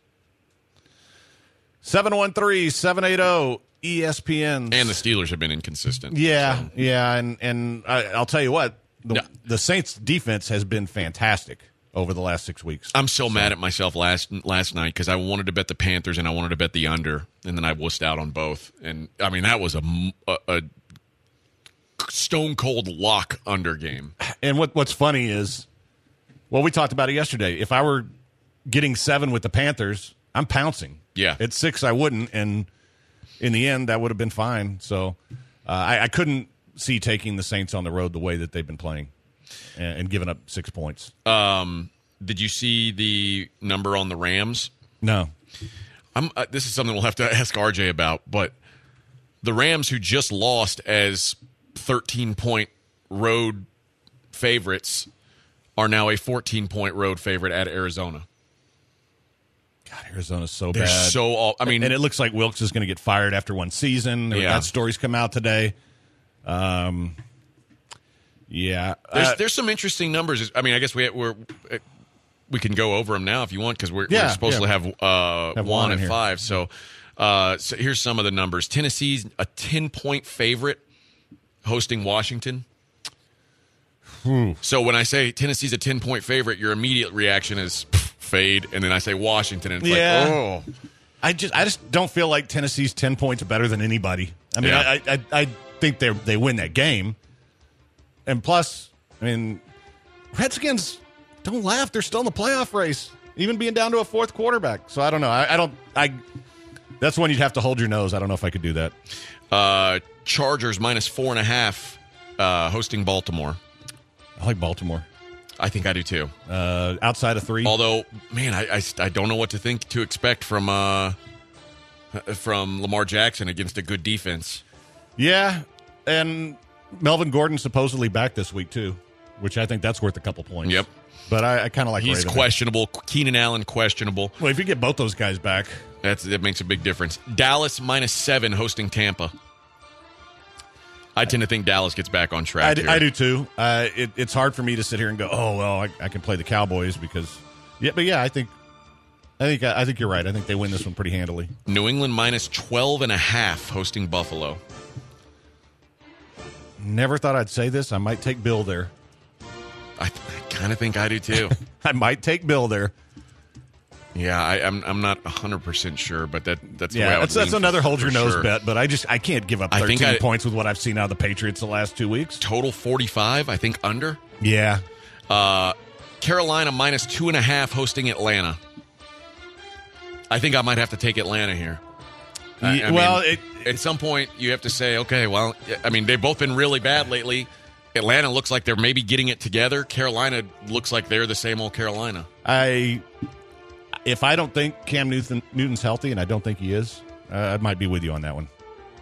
S2: seven one three, seven eight zero, E S P N.
S5: And the Steelers have been inconsistent.
S2: Yeah,
S5: so.
S2: yeah. And, and I, I'll tell you what, the,
S5: Yeah.
S2: the Saints' defense has been fantastic over the last six weeks.
S5: I'm so, so. mad at myself last last night because I wanted to bet the Panthers and I wanted to bet the under, and then I wussed out on both. And, I mean, that was a, a, a stone-cold lock under game.
S2: And what what's funny is, well, we talked about it yesterday. If I were getting seven with the Panthers, I'm pouncing.
S5: Yeah.
S2: At six, I wouldn't. And in the end, that would have been fine. So uh, I, I couldn't see taking the Saints on the road the way that they've been playing and, and giving up six points.
S5: Um, did you see the number on the Rams?
S2: No.
S5: I'm, uh, this is something we'll have to ask R J about, but the Rams, who just lost as thirteen-point road favorites, are now a fourteen-point road favorite at Arizona.
S2: God, Arizona's so
S5: They're
S2: bad.
S5: so all, I mean,
S2: and it looks like Wilkes is going to get fired after one season.
S5: Yeah.
S2: That story's come out today. Um, yeah.
S5: there's
S2: Uh,
S5: there's some interesting numbers. I mean, I guess we we're we can go over them now if you want because we're,
S2: Yeah,
S5: we're supposed
S2: yeah.
S5: to have uh
S2: Have
S5: one
S2: one in
S5: and
S2: here.
S5: five. So, uh, so here's some of the numbers. Tennessee's a ten-point favorite hosting Washington. So when I say Tennessee's a ten-point favorite, your immediate reaction is pff, fade, and then I say Washington, and it's
S2: Yeah.
S5: like, oh.
S2: I just I just don't feel like Tennessee's ten points better than anybody. I mean,
S5: Yeah.
S2: I, I I think they they win that game, and plus, I mean, Redskins don't laugh; they're still in the playoff race, even being down to a fourth quarterback. So I don't know. I, I don't. I that's when you'd have to hold your nose. I don't know if I could do that.
S5: Uh, Chargers minus four and a half, uh, hosting Baltimore.
S2: I like Baltimore.
S5: I think I do too.
S2: Uh, outside of three,
S5: Although, man, I, I, I don't know what to think to expect from uh, from Lamar Jackson against a good defense.
S2: yeah, and Melvin Gordon supposedly back this week too. which I think that's worth a couple points.
S5: Yep.
S2: But I, I kind of like
S5: He's
S2: Raven.
S5: questionable. Keenan Allen, questionable.
S2: Well, if you get both those guys back.
S5: That's, that makes a big difference. Dallas minus seven hosting Tampa. I tend to think Dallas gets back on track
S2: I do,
S5: here.
S2: I do too. Uh, it, it's hard for me to sit here and go, oh, well, I, I can play the Cowboys because, yeah, but yeah, I think, I think, I think you're right. I think they win this one pretty handily.
S5: New England minus twelve and a half hosting Buffalo.
S2: Never thought I'd say this. I might take Bill there.
S5: I, I kind of think I do too.
S2: I might take Bill there.
S5: Yeah, I, I'm I'm not one hundred percent sure, but that that's the way I
S2: Yeah,
S5: would
S2: that's, that's
S5: lean
S2: another
S5: for-
S2: hold your
S5: for
S2: nose
S5: sure.
S2: bet, but I just I can't give up
S5: I
S2: thirteen
S5: think I-
S2: points with what I've seen out of the Patriots the last two weeks.
S5: Total forty-five, I think under.
S2: Yeah.
S5: Uh, Carolina minus two and a half hosting Atlanta. I think I might have to take Atlanta here. I-
S2: Ye-
S5: I
S2: well,
S5: mean,
S2: it-
S5: at some point you have to say, okay, well, I mean, they've both been really bad lately. Atlanta looks like they're maybe getting it together. Carolina looks like they're the same old Carolina.
S2: I if I don't think Cam Newton, Newton's healthy, and I don't think he is, uh, I might be with you on that one.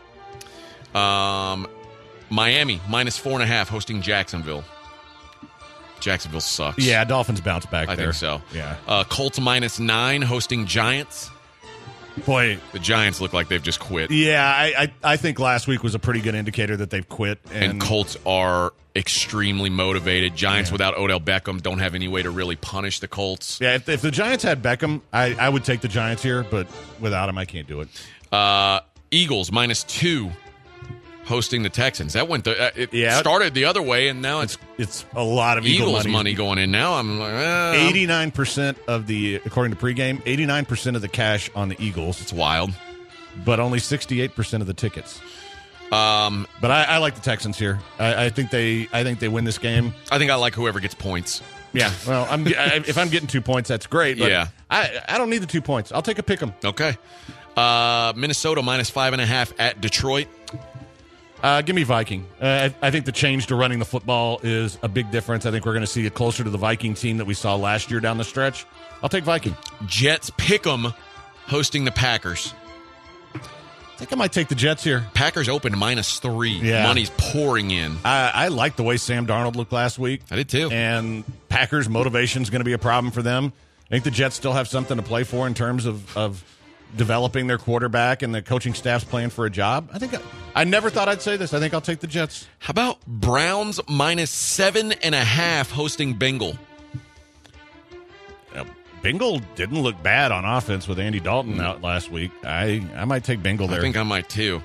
S5: Um, Miami minus four and a half hosting Jacksonville. Jacksonville sucks.
S2: Yeah, Dolphins bounce back
S5: I
S2: there.
S5: think so.
S2: Yeah.
S5: Uh, Colts minus nine hosting Giants.
S2: Boy,
S5: The Giants look like they've just quit.
S2: yeah, I, I I think last week was a pretty good indicator that they've quit. And,
S5: And Colts are extremely motivated. Giants
S2: Yeah.
S5: without Odell Beckham don't have any way to really punish the Colts.
S2: yeah, if, if the Giants had Beckham, I, I would take the Giants here, but without him, I can't do it.
S5: Uh, Eagles minus two hosting the Texans. That went the, uh, it
S2: Yeah.
S5: started the other way, and now it's
S2: It's a lot of
S5: Eagles
S2: Eagle
S5: money.
S2: money.
S5: going in. Now I'm like, eh,
S2: eighty-nine percent of the, according to pregame, eighty-nine percent of the cash on the Eagles,
S5: it's wild.
S2: but only sixty-eight percent of the tickets.
S5: Um,
S2: But I, I like the Texans here. I, I think they I think they win this game.
S5: I think I like whoever gets points.
S2: Yeah. Well, I'm I, if I'm getting two points, that's great. But
S5: Yeah.
S2: I I don't need the two points. I'll take a pick 'em.
S5: Okay. Uh, Minnesota minus five and a half at Detroit.
S2: Uh, give me Viking. Uh, I, I think the change to running the football is a big difference. I think we're going to see it closer to the Viking team that we saw last year down the stretch. I'll take Viking.
S5: Jets pick'em hosting the Packers.
S2: I think I might take the Jets here.
S5: Packers opened minus three.
S2: Yeah.
S5: Money's pouring in.
S2: I, I like the way Sam Darnold looked last week.
S5: I did too.
S2: And Packers' motivation is going to be a problem for them. I think the Jets still have something to play for in terms of, of developing their quarterback, and the coaching staff's playing for a job. I think I, I never thought I'd say this. I think I'll take the Jets.
S5: How about Browns minus seven and a half hosting Bengal?
S2: Uh, Bengal didn't look bad on offense with Andy Dalton out last week. I, I might take Bengal there.
S5: I think I might too.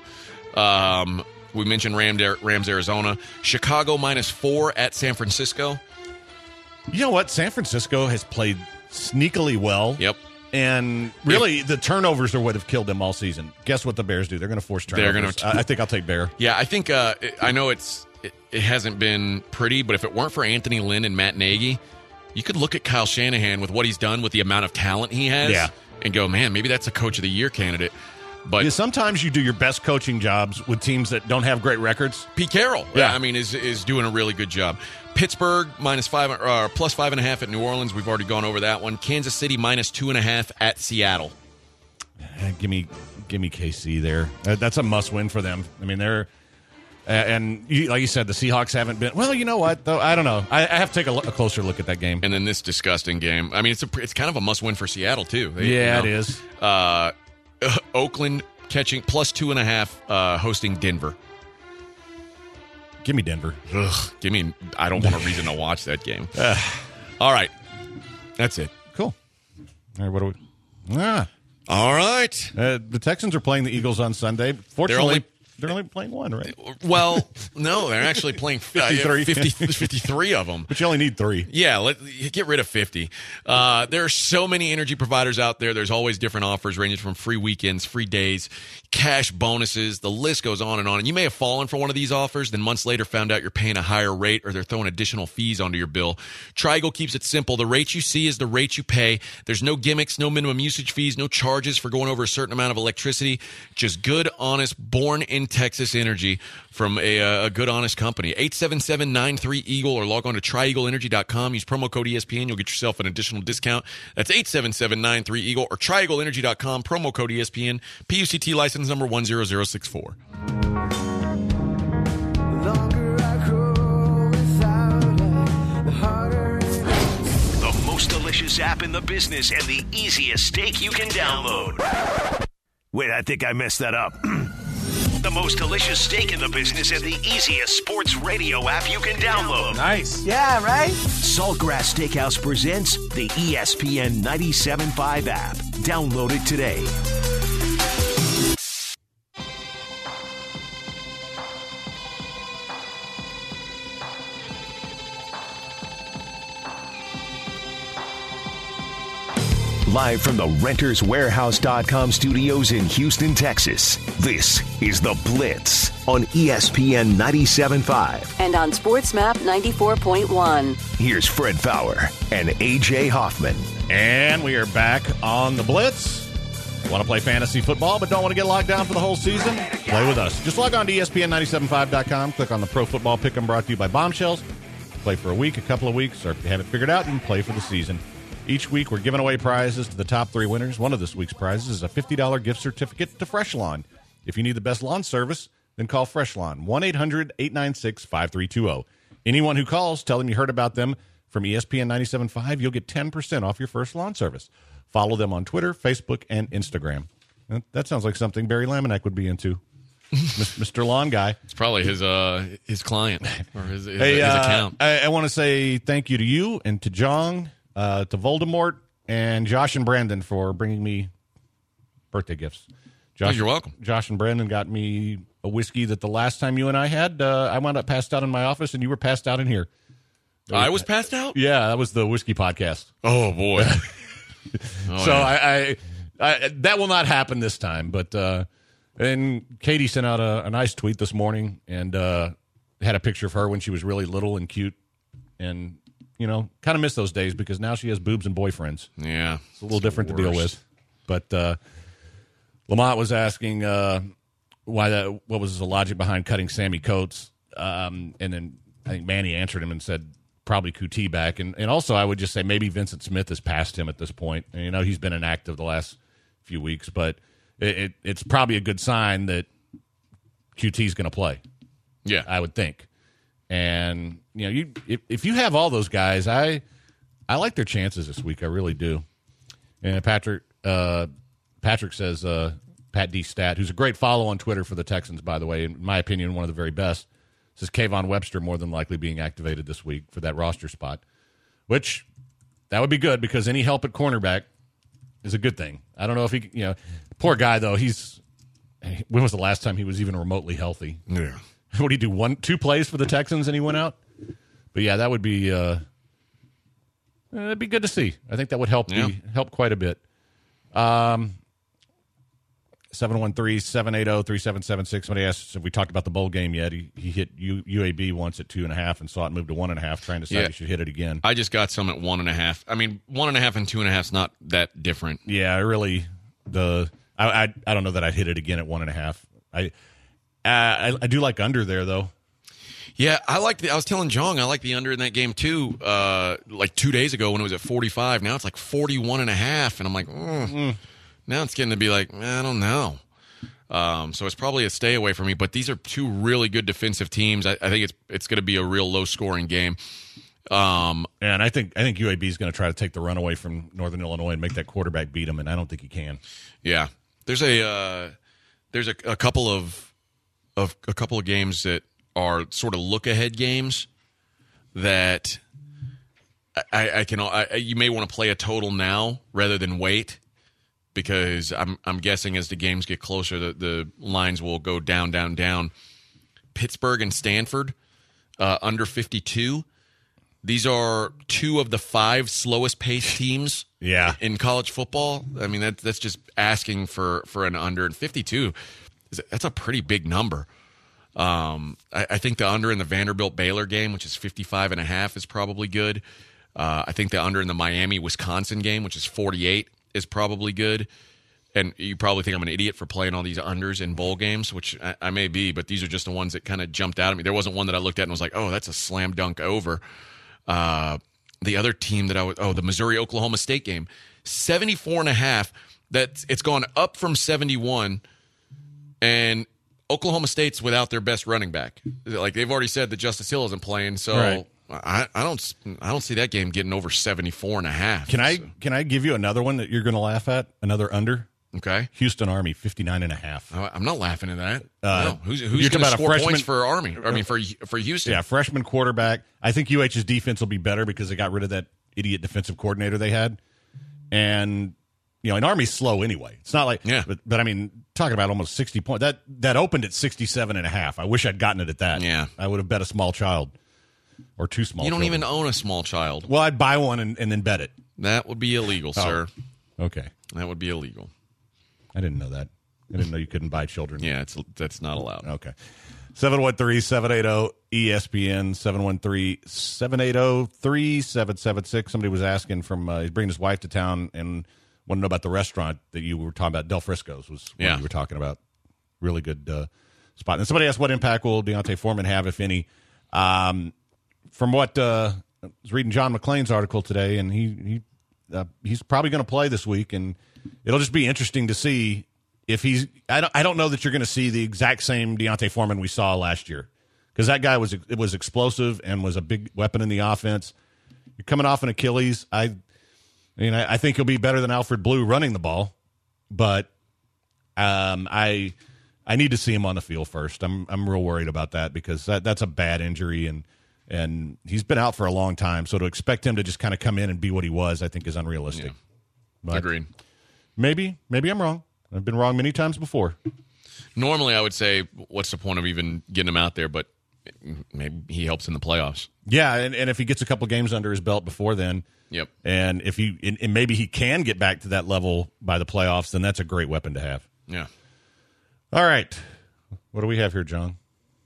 S5: Um, we mentioned Ram, Rams, Arizona. Chicago minus four at San Francisco.
S2: You know what? San Francisco has played sneakily well.
S5: Yep.
S2: And really, the turnovers are what have killed them all season. Guess what the Bears do? They're going to force
S5: They're
S2: turnovers.
S5: gonna-
S2: I, I think I'll take Bear.
S5: Yeah, I think uh, I know it's it, it hasn't been pretty, but if it weren't for Anthony Lynn and Matt Nagy, you could look at Kyle Shanahan with what he's done with the amount of talent he has,
S2: Yeah.
S5: and go, man, maybe that's a Coach of the Year candidate. But
S2: Yeah, sometimes you do your best coaching jobs with teams that don't have great records.
S5: Pete Carroll,
S2: Yeah.
S5: I mean, is is doing a really good job. Pittsburgh minus five or plus five and a half at New Orleans. We've already gone over that one. Kansas City minus two and a half at Seattle.
S2: Eh, give me, give me K C there. Uh, that's a must-win for them. I mean, they're uh, and you, like you said, the Seahawks haven't been. Well, you know what? Though I don't know. I, I have to take a, lo- a closer look at that game.
S5: And then this disgusting game. I mean, it's a it's kind of a must win for Seattle too. They-
S2: Yeah,
S5: you know,
S2: it is.
S5: Uh, Oakland catching plus two and a half, uh, hosting Denver.
S2: Give me Denver.
S5: Ugh, give me. I don't want a reason to watch that game. All right, that's it.
S2: Cool. All right, what do we? Ah,
S5: All right.
S2: uh, the Texans are playing the Eagles on Sunday. Fortunately,
S5: only-
S2: they're only playing one, right?
S5: Well, no, they're actually playing uh,
S2: fifty-three.
S5: fifty, fifty-three of them.
S2: But you only need three.
S5: Yeah, let get rid of fifty. Uh, there are so many energy providers out there. There's always different offers ranging from free weekends, free days, cash bonuses. The list goes on and on. And you may have fallen for one of these offers, then months later found out you're paying a higher rate or they're throwing additional fees onto your bill. Triangle keeps it simple. The rate you see is the rate you pay. There's no gimmicks, no minimum usage fees, no charges for going over a certain amount of electricity. Just good, honest, born in Texas energy from a, uh, a good, honest company. eight seven seven, nine three, EAGLE or log on to tri eagle energy dot com. Use promo code E S P N. You'll get yourself an additional discount. That's eight seven seven, nine three, EAGLE or tri eagle energy dot com. Promo code E S P N. P U C T license number one zero zero six four.
S6: Longer I grow without a
S3: in the business and the easiest steak you can download. Wait, I think I messed that up. The most delicious steak in the business and the easiest sports radio app you can download.
S2: Nice.
S8: Yeah, right?
S3: Saltgrass Steakhouse presents the E S P N ninety-seven point five app. Download it today. Live from the Renters Warehouse dot com studios in Houston, Texas, this is The Blitz on E S P N ninety-seven point five.
S4: And on SportsMap ninety-four point one.
S3: Here's Fred Fowler and A J Hoffman.
S2: And we are back on the Blitz. Want to play fantasy football but don't want to get locked down for the whole season? Play with us. Just log on to E S P N ninety-seven point five dot com. Click on the Pro Football Pick'em brought to you by Bombshells. Play for a week, a couple of weeks, or if you have it figured out, you can play for the season. Each week, we're giving away prizes to the top three winners. One of this week's prizes is a fifty dollars gift certificate to Fresh Lawn. If you need the best lawn service, then call Fresh Lawn, one eight hundred eight nine six five three two zero. Anyone who calls, tell them you heard about them from E S P N ninety-seven point five. You'll get ten percent off your first lawn service. Follow them on Twitter, Facebook, and Instagram. That sounds like something Barry Laminack would be into. Mister Lawn Guy.
S5: It's probably his uh his client or his, his,
S2: hey,
S5: his
S2: uh,
S5: account.
S2: I, I want to say thank you to you and to Jong, uh, to Voldemort, and Josh and Brandon for bringing me birthday gifts. Josh,
S5: Oh, you're welcome.
S2: Josh and Brandon got me a whiskey that the last time you and I had, uh, I wound up passed out in my office, and you were passed out in here.
S5: I was passed out?
S2: Yeah, that was the whiskey podcast.
S5: Oh, boy. Oh,
S2: so
S5: yeah.
S2: I, I, I, that will not happen this time. But uh, and Katie sent out a, a nice tweet this morning and uh, had a picture of her when she was really little and cute, and you know, kind of miss those days because now she has boobs and boyfriends.
S5: Yeah,
S2: it's a little different to deal with. But uh, Lamont was asking uh, why that. What was the logic behind cutting Sammy Coates? Um, and then I think Manny answered him and said probably Kuti back, and and also I would just say maybe Vincent Smith has passed him at this point. And, you know, he's been inactive the last few weeks, but it, it it's probably a good sign that Q T's going to play.
S5: Yeah,
S2: I would think. And you know, you if, if you have all those guys, I I like their chances this week. I really do. And Patrick uh, Patrick says uh, Pat D Stat, who's a great follow on Twitter for the Texans, by the way, in my opinion, one of the very best. Says Kayvon Webster more than likely being activated this week for that roster spot, which that would be good because any help at cornerback is a good thing. I don't know if he, you know, poor guy though. He's when was the last time he was even remotely healthy?
S5: Yeah.
S2: What do you do? One, two plays for the Texans and he went out. But yeah, that would be uh, it'd be good to see. I think that would help
S5: Yeah.
S2: the, help quite a bit. Um. seven one three, seven eight zero, three seven seven six. Somebody asked if we talked about the bowl game yet. He, he hit U, UAB once at two and a half and saw it move to one and a half, trying to decide
S5: Yeah.
S2: he should hit it again.
S5: I just got some at one and a half. I mean, one and a half and two and a half is not that different.
S2: Yeah, I really the I, I I don't know that I'd hit it again at one and a half. I I, I do like under there though.
S5: Yeah, I like the. I was telling Jong I like the under in that game too. Uh, like two days ago when it was at forty-five, now it's like forty-one and a half, and I'm like, mm. Mm. Now it's getting to be like, I don't know. Um, so it's probably a stay away for me. But these are two really good defensive teams. I, I think it's it's going to be a real low scoring game. Um,
S2: and I think I think U A B is going to try to take the run away from Northern Illinois and make that quarterback beat him, and I don't think he can.
S5: Yeah, there's a uh, there's a, a couple of of a couple of games that are sort of look ahead games that I, I can I, you may want to play a total now rather than wait. Because I'm I'm guessing as the games get closer, the, the lines will go down, down, down. Pittsburgh and Stanford, uh, under fifty-two. These are two of the five slowest paced teams
S2: yeah.
S5: in college football. I mean, that, that's just asking for, for an under. And fifty-two, that's a pretty big number. Um, I, I think the under in the Vanderbilt-Baylor game, which is fifty-five and a half, is probably good. Uh, I think the under in the Miami-Wisconsin game, which is forty-eight, is probably good. And you probably think I'm an idiot for playing all these unders in bowl games, which I, I may be, but these are just the ones that kind of jumped out at me. There wasn't one that I looked at and was like, oh, that's a slam dunk over. Uh, the other team that I was, oh, the Missouri-Oklahoma State game, seventy-four and a half. That's, it's gone up from seventy-one, and Oklahoma State's without their best running back. Like, they've already said that Justice Hill isn't playing, so
S2: right.
S5: I, I don't I don't see that game getting over seventy-four and a half.
S2: Can I
S5: So-
S2: can I give you another one that you're going to laugh at? Another under?
S5: Okay.
S2: Houston Army, fifty-nine and a half.
S5: I- I'm not laughing at that.
S2: Uh,
S5: no. Who's,
S2: you're
S5: who's
S2: talking
S5: going to
S2: about a
S5: score
S2: freshman-
S5: points for Army? I mean, for for Houston.
S2: Yeah, freshman quarterback. I think U H's defense will be better because they got rid of that idiot defensive coordinator they had. And, you know, an Army's slow anyway. It's not like,
S5: Yeah.
S2: but, but I mean, talking about almost sixty points. That, that opened at sixty-seven and a half. I wish I'd gotten it at that.
S5: Yeah.
S2: I would have bet a small child or two small
S5: You don't
S2: children.
S5: even own a small child.
S2: Well, I'd buy one and, and then bet it.
S5: That would be illegal,
S2: Oh.
S5: sir.
S2: Okay.
S5: That would be illegal.
S2: I didn't know that. I didn't know you couldn't buy children.
S5: Yeah, it's that's not allowed.
S2: Okay. seven one three, seven eight zero, E S P N, seven one three, seven eight zero, three seven seven six. Somebody was asking from, uh, he's bringing his wife to town and wanted to know about the restaurant that you were talking about. Del Frisco's was what
S5: Yeah.
S2: you were talking about. Really good uh, spot. And somebody asked, what impact will Deontay Foreman have, if any? Um, from what uh, I was reading John McClain's article today, and he, he uh, he's probably going to play this week, and it'll just be interesting to see if he's I don't, I don't know that you're going to see the exact same Deontay Foreman we saw last year, because that guy was it was explosive and was a big weapon in the offense. You're coming off an Achilles. I, I mean, I, I think he'll be better than Alfred Blue running the ball, but um, I I need to see him on the field first. I'm I'm real worried about that because that, that's a bad injury, and and he's been out for a long time. So to expect him to just kind of come in and be what he was, I think is unrealistic.
S5: Yeah.
S2: But
S5: Agreed.
S2: Maybe maybe I'm wrong. I've been wrong many times before.
S5: Normally, I would say, what's the point of even getting him out there? But maybe he helps in the playoffs.
S2: Yeah, and, and if he gets a couple games under his belt before then,
S5: Yep.
S2: and if he and, and maybe he can get back to that level by the playoffs, then that's a great weapon to have.
S5: Yeah.
S2: All right, what do we have here, John?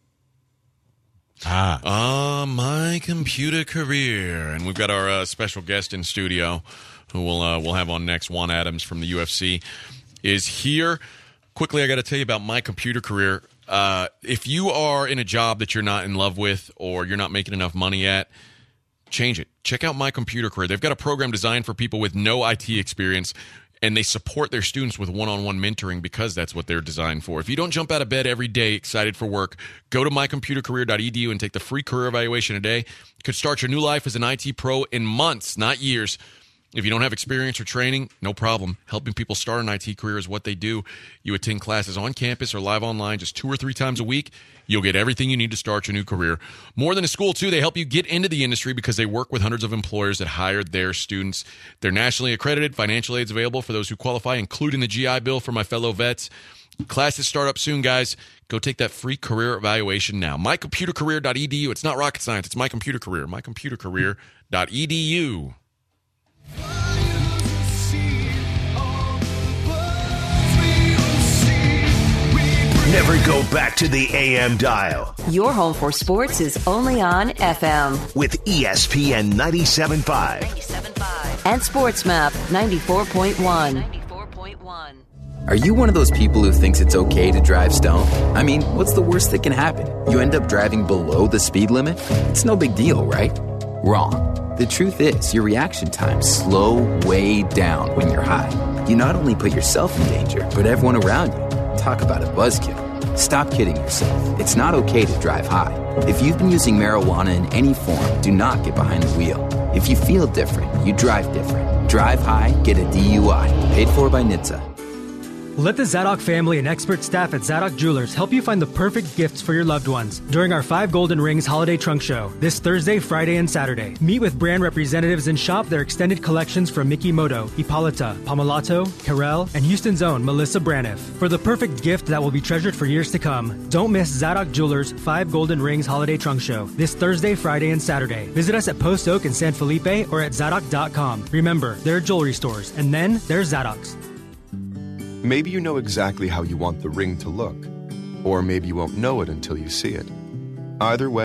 S2: Ah,
S5: Ah, my computer career, and we've got our uh, special guest in studio, who we'll uh, we'll have on next. Juan Adams from the U F C is here. Quickly, I got to tell you about my computer career. Uh, if you are in a job that you're not in love with or you're not making enough money at, change it. Check out My Computer Career. They've got a program designed for people with no I T experience, and they support their students with one-on-one mentoring because that's what they're designed for. If you don't jump out of bed every day excited for work, go to my computer career dot e d u and take the free career evaluation today. You could start your new life as an I T pro in months, not years. If you don't have experience or training, no problem. Helping people start an I T career is what they do. You attend classes on campus or live online just two or three times a week. You'll get everything you need to start your new career. More than a school, too, they help you get into the industry because they work with hundreds of employers that hire their students. They're nationally accredited. Financial aid's available for those who qualify, including the G I Bill for my fellow vets. Classes start up soon, guys. Go take that free career evaluation now. my computer career dot e d u. It's not rocket science. It's My Computer Career. my computer career dot e d u.
S3: Never go back to the A M dial
S4: Your home for sports is only on F M
S3: with E S P N ninety-seven point five.
S4: and SportsMap ninety-four point one.
S8: Are you one of those people who thinks it's okay to drive stoned? I mean, what's the worst that can happen? You end up driving below the speed limit? It's no big deal, right? Wrong. The truth is, your reaction times slow way down when you're high. You not only put yourself in danger, but everyone around you. Talk about a buzzkill. Stop kidding yourself. It's not okay to drive high. If you've been using marijuana in any form, do not get behind the wheel. If you feel different, you drive different. Drive high, get a D U I. Paid for by N H T S A.
S9: Let the Zadok family and expert staff at Zadok Jewelers help you find the perfect gifts for your loved ones during our Five Golden Rings Holiday Trunk Show this Thursday, Friday, and Saturday. Meet with brand representatives and shop their extended collections from Mikimoto, Hippolyta, Pomelato, Carell, and Houston's own Melissa Braniff. For the perfect gift that will be treasured for years to come, don't miss Zadok Jewelers' Five Golden Rings Holiday Trunk Show this Thursday, Friday, and Saturday. Visit us at Post Oak in San Felipe or at zadok dot com. Remember, there are jewelry stores, and then there's Zadok's.
S10: Maybe you know exactly how you want the ring to look, or maybe you won't know it until you see it. Either way,